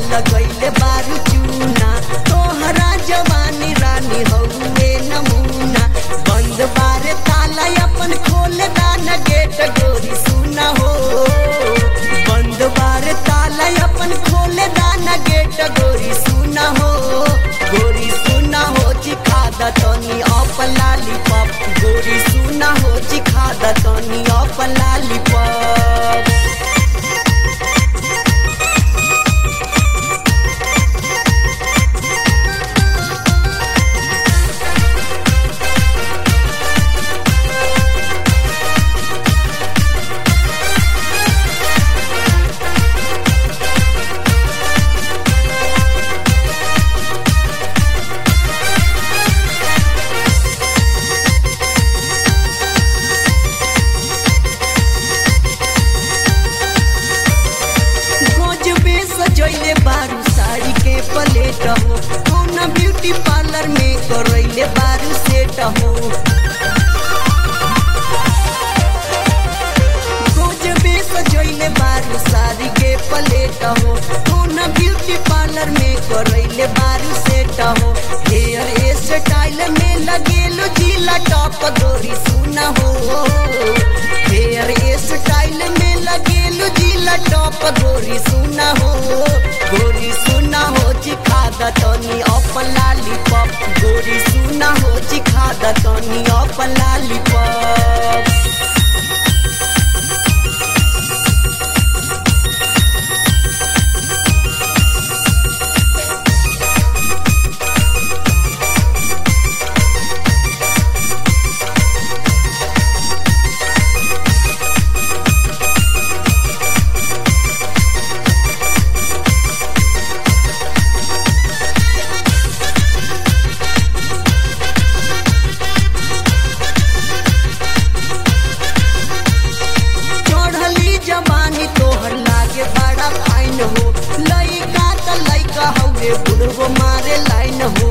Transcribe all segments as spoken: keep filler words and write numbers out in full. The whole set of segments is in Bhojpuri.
लगैले बारू चूना तोहरा जवानी रानी हउए नमूना बंद बारे ताला अपन खोल दाना गेट गोरी सुना हो बंद बारे ताला अपन खोल दाना गेट गोरी सुना हो गोरी सुना हो चिखा द तनी अप लॉलीपॉप गोरी सुना हो चिखा द तनी अप लॉलीपॉप सजैले बारू साड़ी के प्लेट हो कौन ब्यूटी पार्लर में करैले बारू सेट हो गोजबे सजैले बारू साड़ी के प्लेट हो कौन ब्यूटी पार्लर में करैले बारू सेट हो हेयर स्टाइल में लगेलो जिला टॉप गोरी सुना हो हेयर स्टाइल में लगेलो जिला टॉप गोरी सुना हो गोरी सुना हो चिखा द तनी अप लॉलीपॉप गोरी सुना हो चिखा द तनी अप लॉलीपॉप तोहर लागे बड़ा फाइन हो लइका त लइका हउए बुढ़बो मारे लाइन हो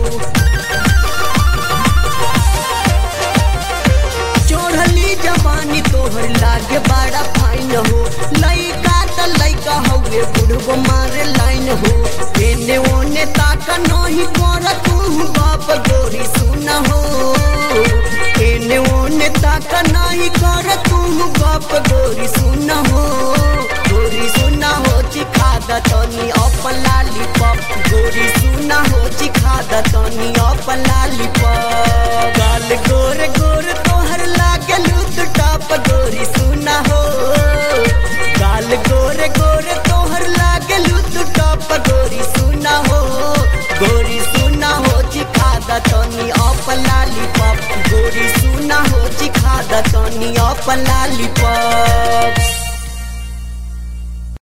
चोरली जवानी तोहर लागे बड़ा फाइन हो लइका त लइका हउए बुढ़बो मारे लाइन हो एने ओने ताका नहीं कर तू बाप गोरी सुना हो एने ओने ताका नहीं कर तू बाप गोरी सुना हो गोरी सुना हो चिखा द तनी अप लॉलीपॉप गोरी सुना हो चिखा द तनी अप लॉलीपॉप गाल गोर गोर तोहर लागे लूट टॉप गोरी सुना हो गाल गोर गोर तोहर लागे लूट टॉप गोरी सुना हो गोरी सुना हो चिखा द तनी अप लॉलीपॉप गोरी सुना हो चिखा द तनी अप लॉलीपॉप